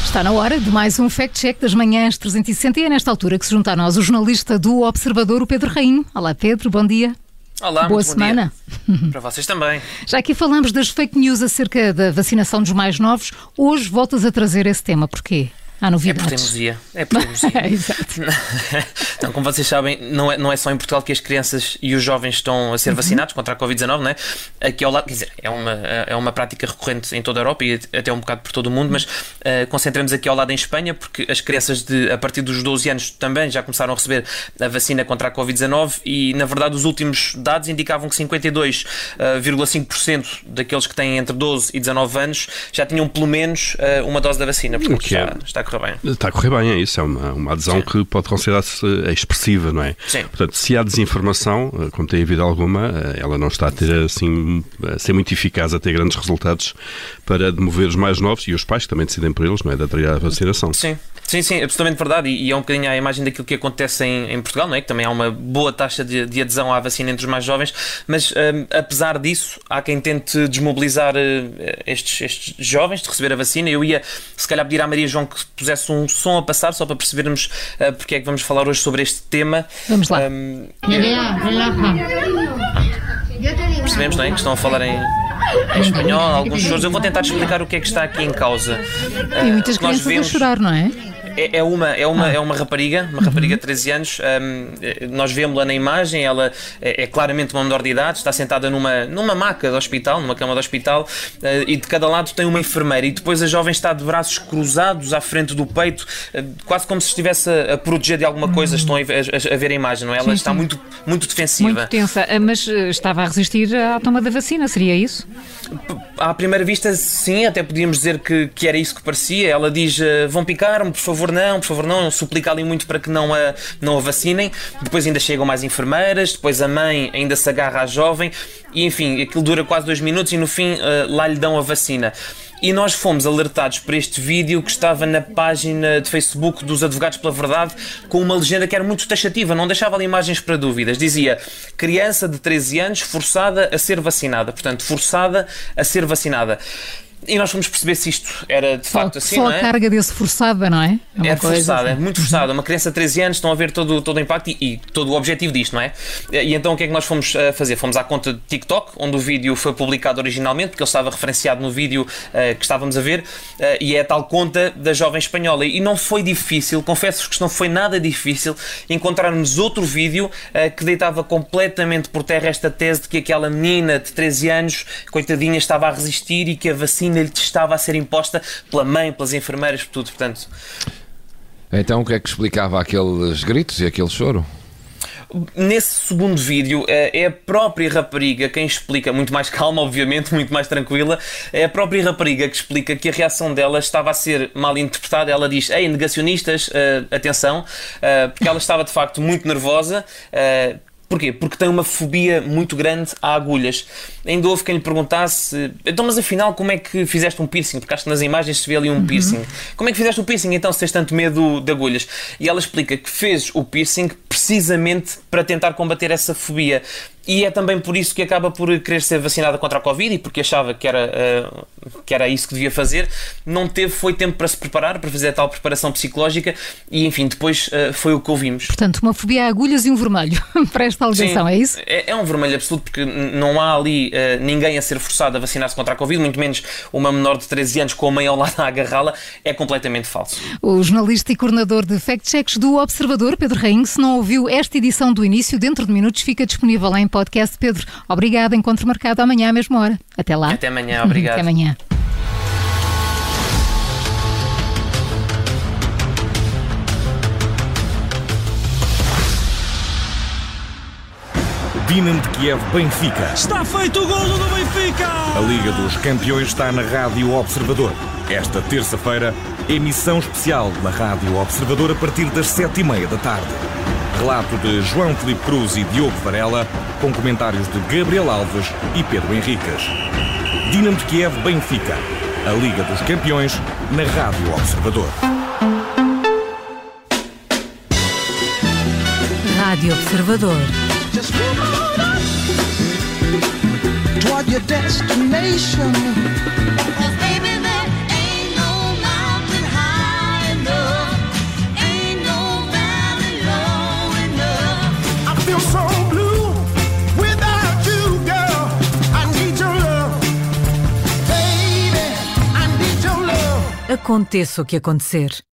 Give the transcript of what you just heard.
Está na hora de mais um fact-check das manhãs 360 e é nesta altura que se junta a nós o jornalista do Observador, o Pedro Rainho. Olá Pedro, bom dia. Olá, boa muito semana. Bom dia. Para vocês também. Já aqui falamos das fake news acerca da vacinação dos mais novos. Hoje voltas a trazer esse tema. Porquê? Há novidades. É por teimosia. Exato. Então, como vocês sabem, não é só em Portugal que as crianças e os jovens estão a ser vacinados contra a Covid-19, não é? Aqui ao lado, quer dizer, é uma prática recorrente em toda a Europa e até um bocado por todo o mundo, mas concentramos aqui ao lado em Espanha, porque as crianças a partir dos 12 anos também já começaram a receber a vacina contra a Covid-19 e, na verdade, os últimos dados indicavam que 52,5% daqueles que têm entre 12 e 19 anos já tinham pelo menos uma dose da vacina. Portanto, está a correr bem. Está a correr bem, é isso. É uma adesão Sim. que pode considerar-se expressiva, não é? Sim. Portanto, se há desinformação, como tem havido alguma, ela não está a ser muito eficaz, a ter grandes resultados para demover os mais novos e os pais que também decidem por eles, não é? De atrair a vacinação. Sim, absolutamente verdade. E é um bocadinho a imagem daquilo que acontece em Portugal, não é? Que também há uma boa taxa de adesão à vacina entre os mais jovens, mas apesar disso, há quem tente desmobilizar estes jovens de receber a vacina. Eu ia, se calhar, pedir à Maria João que pusesse um som a passar, só para percebermos porque é que vamos falar hoje sobre este tema. Vamos lá. Percebemos, não é? Que estão a falar em espanhol, alguns choros. Eu vou tentar explicar o que é que está aqui em causa. E muitas crianças a chorar, não é? É uma rapariga de 13 anos. Nós vemos-la na imagem. Ela é claramente uma menor de idade, está sentada numa maca de hospital, numa cama de hospital, e de cada lado tem uma enfermeira, e depois a jovem está de braços cruzados à frente do peito, quase como se estivesse a proteger de alguma coisa. Estão a ver a imagem, não é? Ela está muito, muito defensiva. Muito tensa, mas estava a resistir à toma da vacina, seria isso? À primeira vista, sim, até podíamos dizer que era isso que parecia. Ela diz, vão picar-me, por favor não, suplica ali muito para que não a vacinem. Depois ainda chegam mais enfermeiras, depois a mãe ainda se agarra à jovem e, enfim, aquilo dura quase 2 minutos e no fim lá lhe dão a vacina. E nós fomos alertados por este vídeo que estava na página de Facebook dos Advogados pela Verdade, com uma legenda que era muito taxativa, não deixava ali imagens para dúvidas. Dizia, criança de 13 anos forçada a ser vacinada. Portanto, forçada a ser vacinada. E nós fomos perceber se isto era de facto assim, não é? Só a carga desse forçada, não é? É forçada, é muito forçada. Uma criança de 13 anos, estão a ver todo o impacto e todo o objetivo disto, não é? E então o que é que nós fomos fazer? Fomos à conta de TikTok, onde o vídeo foi publicado originalmente, porque ele estava referenciado no vídeo que estávamos a ver, e é a tal conta da jovem espanhola. E não foi difícil, confesso-vos que não foi nada difícil encontrarmos outro vídeo que deitava completamente por terra esta tese de que aquela menina de 13 anos, coitadinha, estava a resistir e que a vacina lhe estava a ser imposta pela mãe, pelas enfermeiras, por tudo, portanto. Então o que é que explicava aqueles gritos e aquele choro? Nesse segundo vídeo é a própria rapariga quem explica, muito mais calma, obviamente, muito mais tranquila, é a própria rapariga que explica que a reação dela estava a ser mal interpretada. Ela diz, ei, negacionistas, atenção, porque ela estava de facto muito nervosa. Porquê? Porque tem uma fobia muito grande a agulhas. Ainda houve quem lhe perguntasse, então, mas afinal, como é que fizeste um piercing? Porque acho que nas imagens se vê ali um piercing. Como é que fizeste o piercing, então, se tens tanto medo de agulhas? E ela explica que fez o piercing precisamente para tentar combater essa fobia. E é também por isso que acaba por querer ser vacinada contra a Covid, e porque achava que era isso que devia fazer. Não foi tempo para se preparar, para fazer a tal preparação psicológica, e enfim, depois foi o que ouvimos. Portanto, uma fobia a agulhas e um vermelho para esta alegação, é isso? É um vermelho absoluto, porque não há ali ninguém a ser forçado a vacinar-se contra a Covid, muito menos uma menor de 13 anos com a mãe ao lado a agarrá-la. É completamente falso. O jornalista e coordenador de fact-checks do Observador, Pedro Rainho, se não ouviu esta edição do início, dentro de minutos fica disponível em podcast. Pedro, obrigado. Encontro marcado amanhã à mesma hora. Até lá. Até amanhã, obrigado. Até amanhã. Dinamo de Kiev Benfica. Está feito o golo do Benfica! A Liga dos Campeões está na Rádio Observador. Esta terça-feira, emissão especial na Rádio Observador a partir das 7h30 da tarde. Relato de João Filipe Cruz e Diogo Varela, com comentários de Gabriel Alves e Pedro Henriques. Dinamo de Kiev Benfica. A Liga dos Campeões na Rádio Observador. Rádio Observador. Toward your destination. feel so blue without you, girl. I need your love, baby. I need your love. Aconteça o que acontecer,